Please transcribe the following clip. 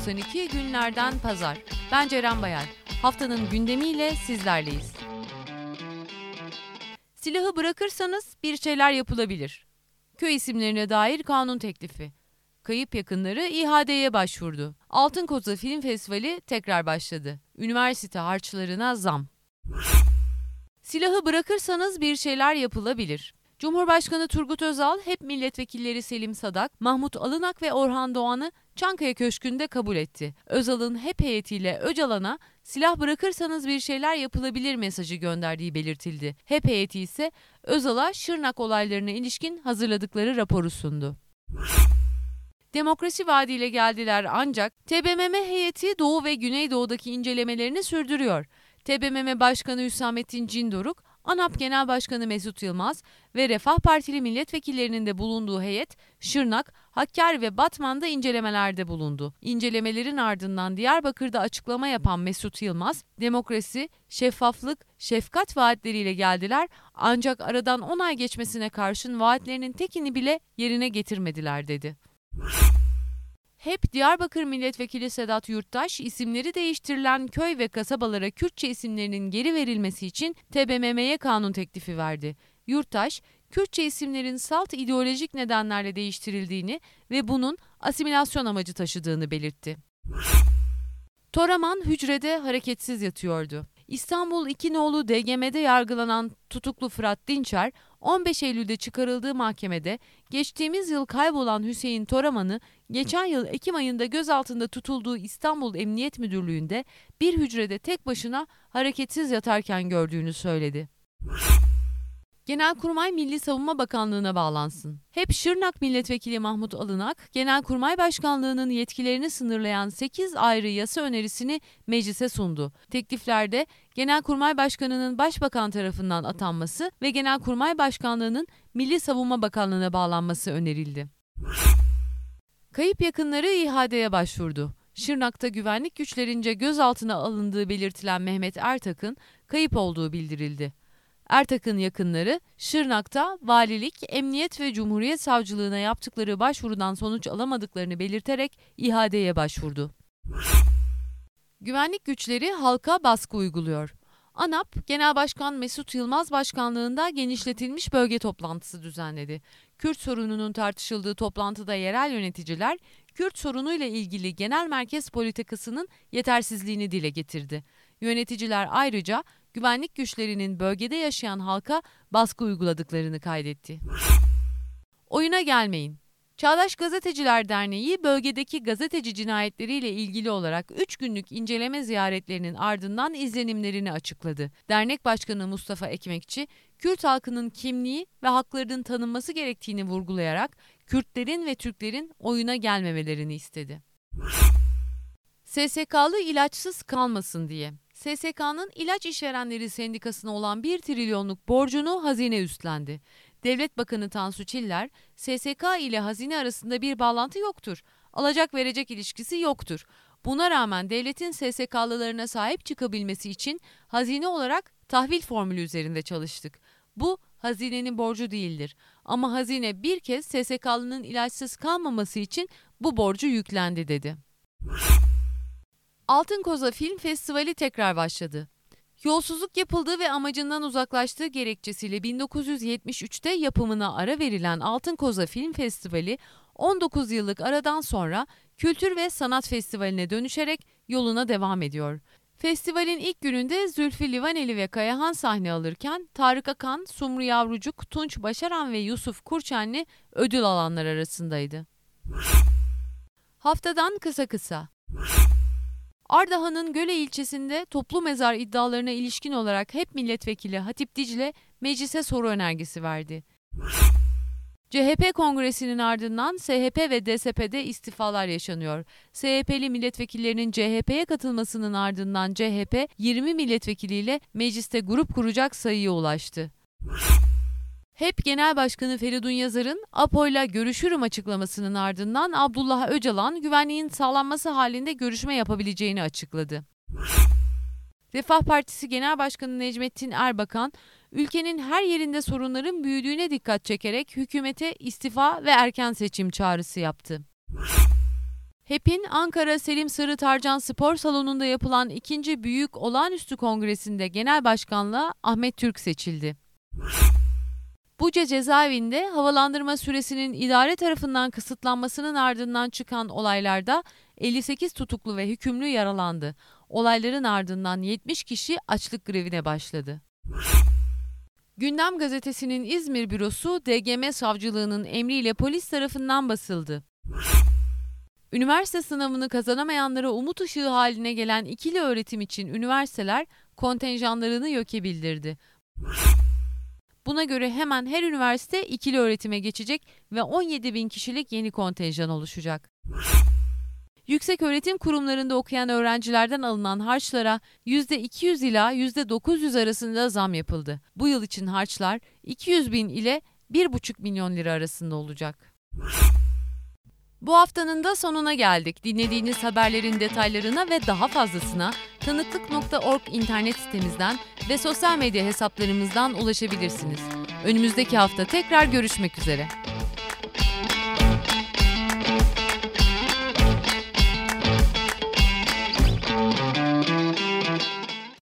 %92 günlerden pazar. Ben Ceren Bayar. Haftanın gündemiyle sizlerleyiz. Silahı bırakırsanız bir şeyler yapılabilir. Köy isimlerine dair kanun teklifi. Kayıp yakınları İHA'ya başvurdu. Altın Koza Film Festivali tekrar başladı. Üniversite harçlarına zam. Silahı bırakırsanız bir şeyler yapılabilir. Cumhurbaşkanı Turgut Özal, HEP milletvekilleri Selim Sadak, Mahmut Alınak ve Orhan Doğan'ı Çankaya Köşkü'nde kabul etti. Özal'ın HEP heyetiyle Öcalan'a silah bırakırsanız bir şeyler yapılabilir mesajı gönderdiği belirtildi. HEP heyeti ise Özal'a Şırnak olaylarına ilişkin hazırladıkları raporu sundu. Demokrasi vaadiyle geldiler ancak TBMM heyeti Doğu ve Güneydoğu'daki incelemelerini sürdürüyor. TBMM Başkanı Hüsamettin Cindoruk, ANAP Genel Başkanı Mesut Yılmaz ve Refah Partili milletvekillerinin de bulunduğu heyet, Şırnak, Hakkari ve Batman'da incelemelerde bulundu. İncelemelerin ardından Diyarbakır'da açıklama yapan Mesut Yılmaz, demokrasi, şeffaflık, şefkat vaatleriyle geldiler ancak aradan 10 ay geçmesine karşın vaatlerinin tekini bile yerine getirmediler dedi. HEP Diyarbakır Milletvekili Sedat Yurttaş, isimleri değiştirilen köy ve kasabalara Kürtçe isimlerinin geri verilmesi için TBMM'ye kanun teklifi verdi. Yurttaş, Kürtçe isimlerin salt ideolojik nedenlerle değiştirildiğini ve bunun asimilasyon amacı taşıdığını belirtti. Toraman hücrede hareketsiz yatıyordu. İstanbul 2 nolu DGM'de yargılanan tutuklu Fırat Dinçer, 15 Eylül'de çıkarıldığı mahkemede geçtiğimiz yıl kaybolan Hüseyin Toraman'ı geçen yıl Ekim ayında gözaltında tutulduğu İstanbul Emniyet Müdürlüğü'nde bir hücrede tek başına hareketsiz yatarken gördüğünü söyledi. Genelkurmay Milli Savunma Bakanlığı'na bağlansın. HEP Şırnak Milletvekili Mahmut Alınak, Genelkurmay Başkanlığı'nın yetkilerini sınırlayan 8 ayrı yasa önerisini meclise sundu. Tekliflerde Genelkurmay Başkanı'nın Başbakan tarafından atanması ve Genelkurmay Başkanlığı'nın Milli Savunma Bakanlığı'na bağlanması önerildi. Kayıp yakınları İHA'ya başvurdu. Şırnak'ta güvenlik güçlerince gözaltına alındığı belirtilen Mehmet Ertak'ın kayıp olduğu bildirildi. Ertak'ın yakınları Şırnak'ta valilik, emniyet ve Cumhuriyet Savcılığına yaptıkları başvurudan sonuç alamadıklarını belirterek İHA'ya başvurdu. Güvenlik güçleri halka baskı uyguluyor. ANAP, Genel Başkan Mesut Yılmaz başkanlığında genişletilmiş bölge toplantısı düzenledi. Kürt sorununun tartışıldığı toplantıda yerel yöneticiler, Kürt sorunuyla ilgili genel merkez politikasının yetersizliğini dile getirdi. Yöneticiler ayrıca güvenlik güçlerinin bölgede yaşayan halka baskı uyguladıklarını kaydetti. Oyuna gelmeyin. Çağdaş Gazeteciler Derneği bölgedeki gazeteci cinayetleriyle ilgili olarak 3 günlük inceleme ziyaretlerinin ardından izlenimlerini açıkladı. Dernek Başkanı Mustafa Ekmekçi, Kürt halkının kimliği ve haklarının tanınması gerektiğini vurgulayarak Kürtlerin ve Türklerin oyuna gelmemelerini istedi. SSK'lı ilaçsız kalmasın diye. SSK'nın İlaç İşverenleri Sendikası'na olan 1 trilyonluk borcunu hazine üstlendi. Devlet Bakanı Tansu Çiller, SSK ile hazine arasında bir bağlantı yoktur. Alacak verecek ilişkisi yoktur. Buna rağmen devletin SSK'lılarına sahip çıkabilmesi için hazine olarak tahvil formülü üzerinde çalıştık. Bu hazinenin borcu değildir. Ama hazine bir kez SSK'lının ilaçsız kalmaması için bu borcu yüklendi dedi. Altın Koza Film Festivali tekrar başladı. Yolsuzluk yapıldığı ve amacından uzaklaştığı gerekçesiyle 1973'te yapımına ara verilen Altın Koza Film Festivali 19 yıllık aradan sonra Kültür ve Sanat Festivali'ne dönüşerek yoluna devam ediyor. Festivalin ilk gününde Zülfü Livaneli ve Kayahan sahne alırken Tarık Akan, Sumru Yavrucuk, Tunç Başaran ve Yusuf Kurçenli ödül alanlar arasındaydı. Haftadan kısa. Ardahan'ın Göle ilçesinde toplu mezar iddialarına ilişkin olarak HEP milletvekili Hatip Dicle meclise soru önergesi verdi. CHP kongresinin ardından SHP ve DSP'de istifalar yaşanıyor. SHP'li milletvekillerinin CHP'ye katılmasının ardından CHP 20 milletvekiliyle mecliste grup kuracak sayıya ulaştı. HEP Genel Başkanı Feridun Yazar'ın APO'yla görüşürüm açıklamasının ardından Abdullah Öcalan güvenliğin sağlanması halinde görüşme yapabileceğini açıkladı. Refah Partisi Genel Başkanı Necmettin Erbakan, ülkenin her yerinde sorunların büyüdüğüne dikkat çekerek hükümete istifa ve erken seçim çağrısı yaptı. HEP'in Ankara Selim Sırrı Tarcan Spor Salonu'nda yapılan 2. Büyük Olağanüstü Kongresi'nde genel başkanlığa Ahmet Türk seçildi. Buca cezaevinde havalandırma süresinin idare tarafından kısıtlanmasının ardından çıkan olaylarda 58 tutuklu ve hükümlü yaralandı. Olayların ardından 70 kişi açlık grevine başladı. Gündem gazetesinin İzmir bürosu DGM savcılığının emriyle polis tarafından basıldı. Üniversite sınavını kazanamayanlara umut ışığı haline gelen ikili öğretim için üniversiteler kontenjanlarını YÖK'e bildirdi. Buna göre hemen her üniversite ikili öğretime geçecek ve 17.000 kişilik yeni kontenjan oluşacak. Yükseköğretim kurumlarında okuyan öğrencilerden alınan harçlara %200 ila %900 arasında zam yapıldı. Bu yıl için harçlar 200.000 ile 1,5 milyon lira arasında olacak. Bu haftanın da sonuna geldik. Dinlediğiniz haberlerin detaylarına ve daha fazlasına tanıklık.org internet sitemizden ve sosyal medya hesaplarımızdan ulaşabilirsiniz. Önümüzdeki hafta tekrar görüşmek üzere.